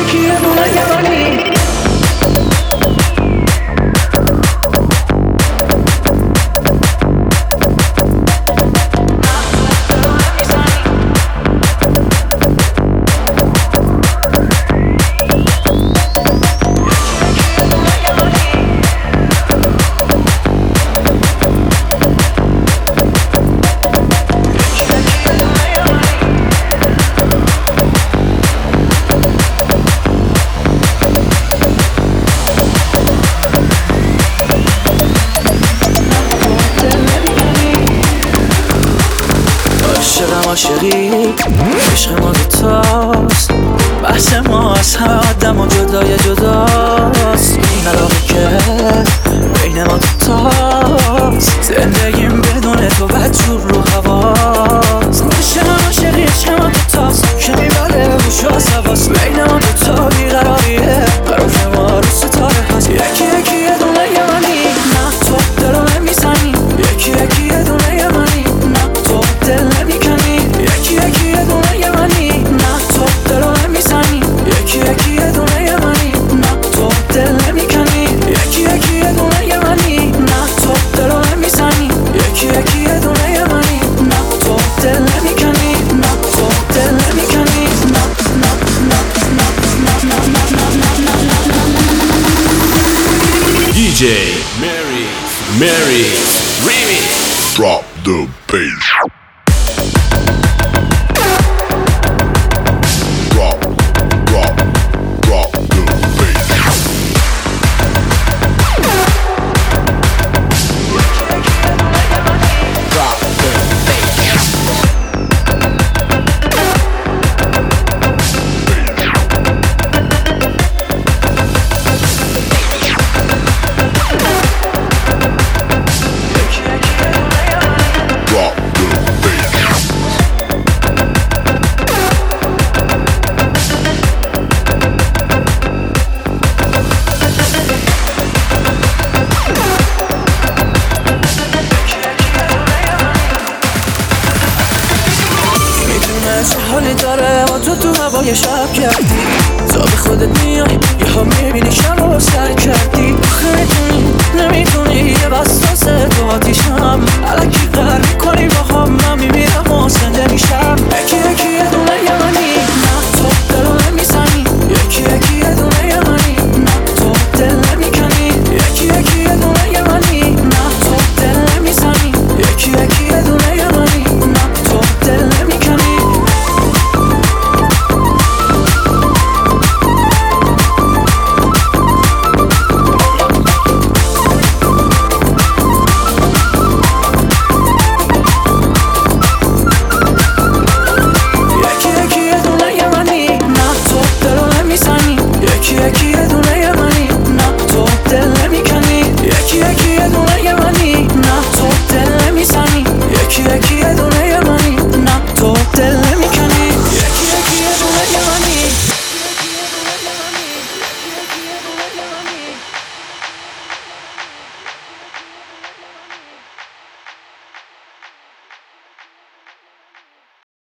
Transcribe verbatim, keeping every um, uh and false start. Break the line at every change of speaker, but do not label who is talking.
یکی یه دونه یمانی.
عاشقی عشق ما دوتاست، بحث ما از همه آدم و جدای جداست. این علاقه که بین ما دوتاست، زندگیم بدون تو بدجور رو حواست. عاشقم عاشقی عشق ما دوتاست که میبره هوش و حواس. بین ما دوتا بیقراریه، قرار که ما رو ستاره هست. یکی یکی یه دونه یمانی، نه تو دلو نمیزنی. یکی یکی یه دونه یمانی، نه تو دل نمیکنی. یکی یکی یه دونه یمانی، نه تو دلو نمیزنی. یکی یکی یه دونه یمانی، نه تو دل نمیکنی. یکی یکی یه دونه یمانی، نه تو دلو نمیزنی. یکی یکی یه دونه یمانی، نه تو دل نمیکنی. نه تو دل نمیکنی. نه نه نه نه نه نه نه نه
دی جی Mary Mary Remix.
Drop the bass. Drop, drop, drop the bass. Drop the
چه حالی داره با تو تو هوای شب کردی. تا به خودت میای یه ها میبینی شب رو سر کردی. آخه میتونی نمیتونی یه بستاسه تو آتیشم. علکی قرار میکنی با هم، من میمیرم و زنده میشم. یکی یکی